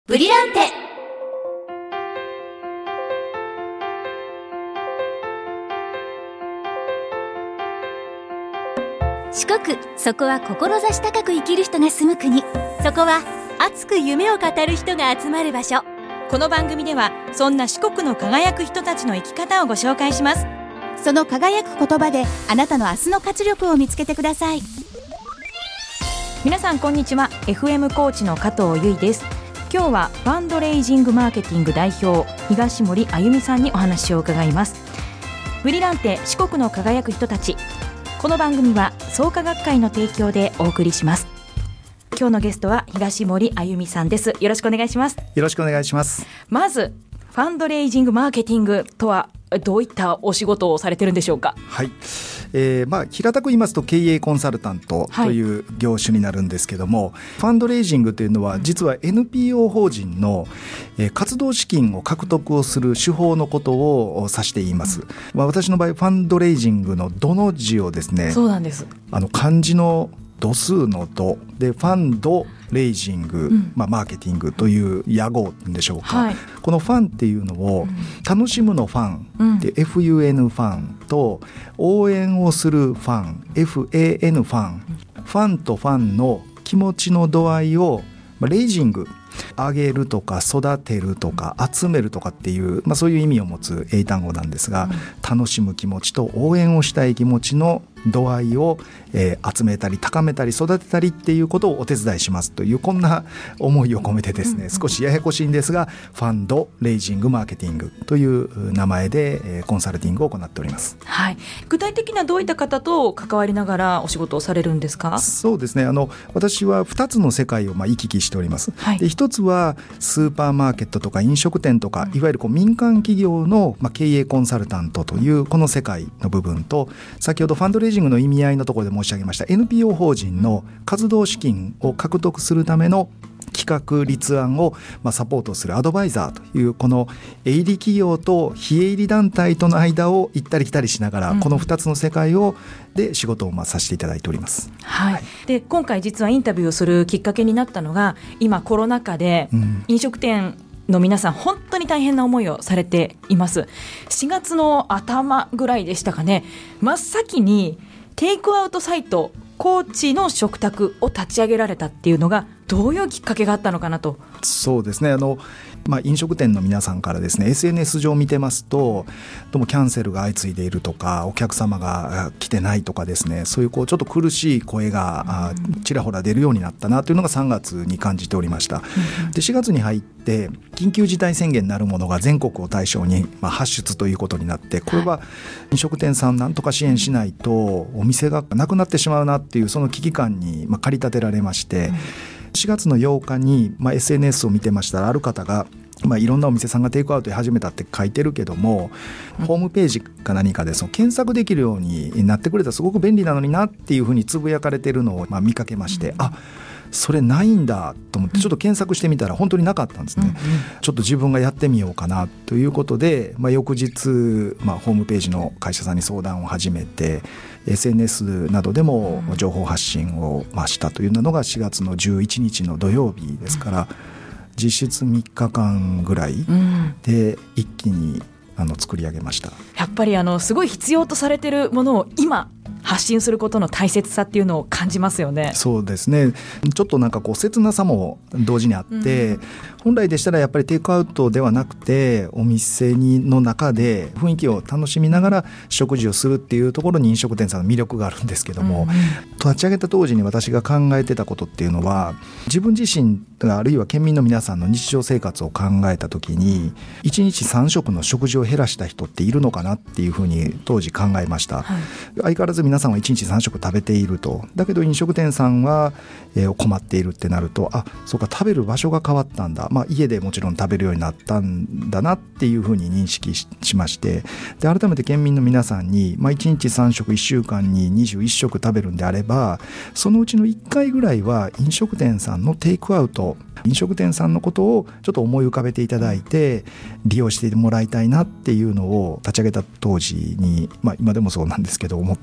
ブリランテ。四国、そこは志高く生きる人が住む国。そこは熱く夢を語る人が集まる場所。 この番組ではそんな四国の輝く人たちの生き方をご紹介します。 その輝く言葉であなたの明日の活力を見つけてください。 皆さんこんにちは。 FM コーチの加藤由衣です。今日はファンドレイジングマーケティング代表東森あゆみさんにお話を伺います。ブリランテ四国の輝く人たち。この番組は創価学会の提供でお送りします。今日のゲストは東森あゆみさんです。よろしくお願いします。 よろしくお願いします。 まずファンドレイジングマーケティングとはどういったお仕事をされてるんでしょうか。 はい、平たく言いますと経営コンサルタントという業種になるんですけども、ファンドレイジングというのは実は NPO 法人の活動資金を獲得をする手法のことを指して言います。私の場合ファンドレイジングのどの字をですね、 そうなんです。 漢字の度数の度でファンドレイジング、マーケティングという屋号でしょうか、このファンっていうのを、楽しむのファンで、FUN ファンと応援をするファン FAN ファン、ファンとファンの気持ちの度合いを、レイジング上げるとか育てるとか集めるとかっていう、そういう意味を持つ英単語なんですが、楽しむ気持ちと応援をしたい気持ちの度合いを、集めたり高めたり育てたりっていうことをお手伝いしますという、こんな思いを込めてですね、少しややこしいんですがファンドレイジングマーケティングという名前で、コンサルティングを行っております。 はい、具体的にはどういった方と関わりながらお仕事をされるんですか。 そうですね、私は2つの世界を行き来しております。で1つはスーパーマーケットとか飲食店とか、いわゆる民間企業の、経営コンサルタントというこの世界の部分と、先ほどファンドレイジングの意味合いのところで申し上げました NPO 法人の活動資金を獲得するための企画立案をサポートするアドバイザーという、この営利企業と非営利団体との間を行ったり来たりしながら、この2つの世界で仕事をさせていただいております。 で今回実はインタビューをするきっかけになったのが、今コロナ禍で飲食店の皆さん本当に大変な思いをされています。4月の頭ぐらいでしたかね、真っ先にテイクアウトサイト高知の食卓を立ち上げられたっていうのが、どういうきっかけがあったのかなと。 そうですね、飲食店の皆さんからですね SNS 上見てますと、どうもキャンセルが相次いでいるとか、お客様が来てないとかですね、そういうちょっと苦しい声がちらほら出るようになったなというのが3月に感じておりました。で4月に入って緊急事態宣言になるものが全国を対象に発出ということになって、これは飲食店さんなんとか支援しないとお店がなくなってしまうなっていう、その危機感に駆り立てられまして、4月の8日に、SNS を見てましたら、ある方が、いろんなお店さんがテイクアウト始めたって書いてるけども、ホームページか何かで検索できるようになってくれたらすごく便利なのになっていうふうにつぶやかれてるのを見かけまして、それないんだと思ってちょっと検索してみたら本当になかったんですね。ちょっと自分がやってみようかなということで、翌日、ホームページの会社さんに相談を始めて、SNS などでも情報発信をしたというのが4月の11日の土曜日ですから、実質3日間ぐらいで一気に作り上げました。 やっぱりすごい必要とされているものを今発信することの大切さっていうのを感じますよね。 そうですね、ちょっと切なさも同時にあって、本来でしたらやっぱりテイクアウトではなくて、お店の中で雰囲気を楽しみながら食事をするっていうところに飲食店さんの魅力があるんですけども、立ち上げた当時に私が考えてたことっていうのは、自分自身あるいは県民の皆さんの日常生活を考えた時に、1日3食の食事を減らした人っているのかなっていうふうに当時考えました。相変わらず皆さんは1日3食食べていると。だけど飲食店さんは、困っているってなると、そうか、食べる場所が変わったんだ、家でもちろん食べるようになったんだなっていうふうに認識 しまして、で改めて県民の皆さんに、1日3食1週間に21食食べるんであれば、そのうちの1回ぐらいは飲食店さんのテイクアウト、飲食店さんのことをちょっと思い浮かべていただいて利用してもらいたいなっていうのを立ち上げた当時に、今でもそうなんですけど思ってまし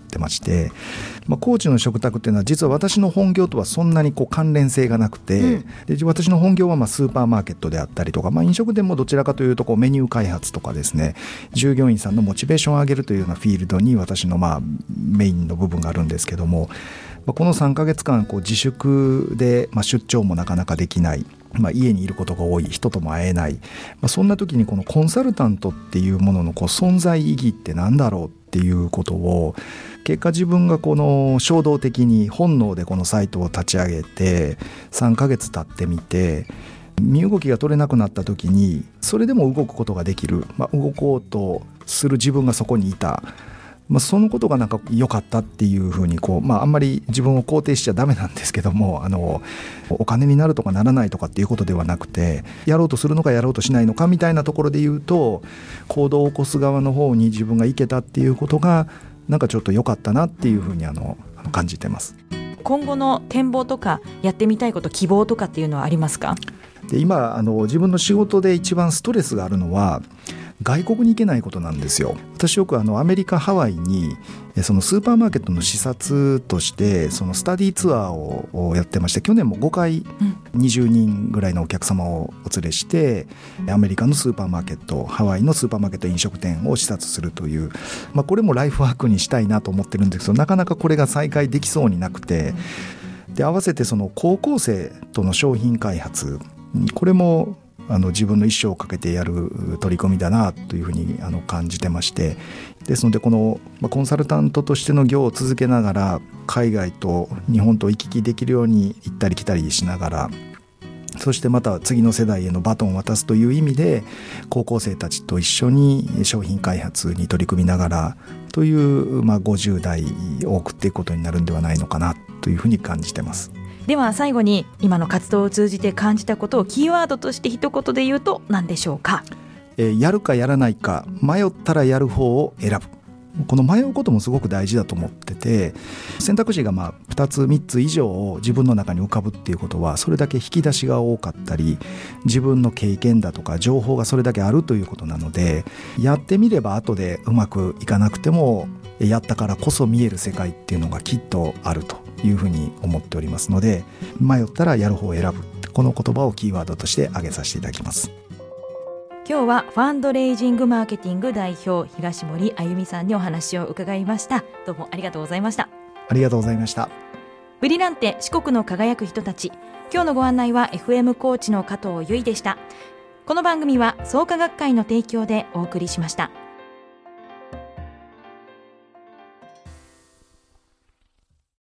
て、コーチの食卓っていうのは実は私の本業とはそんなに関連性がなくて、で私の本業はスーパーマーケットであったりとか、飲食店もどちらかというとメニュー開発とかですね、従業員さんのモチベーションを上げるというようなフィールドに私のメインの部分があるんですけども、この3ヶ月間自粛で出張もなかなかできない、家にいることが多い、人とも会えない、そんな時にこのコンサルタントっていうものの存在意義って何だろうっていうことを、結果自分が衝動的に本能でこのサイトを立ち上げて3ヶ月経ってみて、身動きが取れなくなった時にそれでも動くことができる、動こうとする自分がそこにいた、そのことが良かったっていうふうにあんまり自分を肯定しちゃダメなんですけども、お金になるとかならないとかっていうことではなくて、やろうとするのかやろうとしないのかみたいなところで言うと、行動を起こす側の方に自分が行けたっていうことがちょっと良かったなっていうふうに感じてます。 今後の展望とかやってみたいこと、希望とかっていうのはありますか？ で今自分の仕事で一番ストレスがあるのは外国に行けないことなんですよ。私よくアメリカハワイにそのスーパーマーケットの視察としてそのスタディツアーをやってまして、去年も5回20人ぐらいのお客様をお連れしてアメリカのスーパーマーケット、ハワイのスーパーマーケット飲食店を視察するという、これもライフワークにしたいなと思ってるんですけど、なかなかこれが再開できそうになくて、で合わせてその高校生との商品開発、これも自分の一生をかけてやる取り組みだなというふうに感じてまして、ですのでこのコンサルタントとしての業を続けながら海外と日本と行き来できるように行ったり来たりしながら、そしてまた次の世代へのバトンを渡すという意味で高校生たちと一緒に商品開発に取り組みながらという、50代を送っていくことになるんではないのかなというふうに感じてます。 では最後に今の活動を通じて感じたことをキーワードとして一言で言うと何でしょうか？ やるかやらないか、迷ったらやる方を選ぶ。この迷うこともすごく大事だと思ってて、選択肢が2つ3つ以上自分の中に浮かぶっていうことは、それだけ引き出しが多かったり自分の経験だとか情報がそれだけあるということなので、やってみれば後でうまくいかなくてもやったからこそ見える世界っていうのがきっとあるというふうに思っておりますので、迷ったらやる方を選ぶ、この言葉をキーワードとして挙げさせていただきます。 今日はファンドレイジングマーケティング代表東森あゆみさんにお話を伺いました。どうもありがとうございました。 ありがとうございました。 ブリランテ四国の輝く人たち、今日のご案内は FM コーチの加藤由衣でした。この番組は創価学会の提供でお送りしました。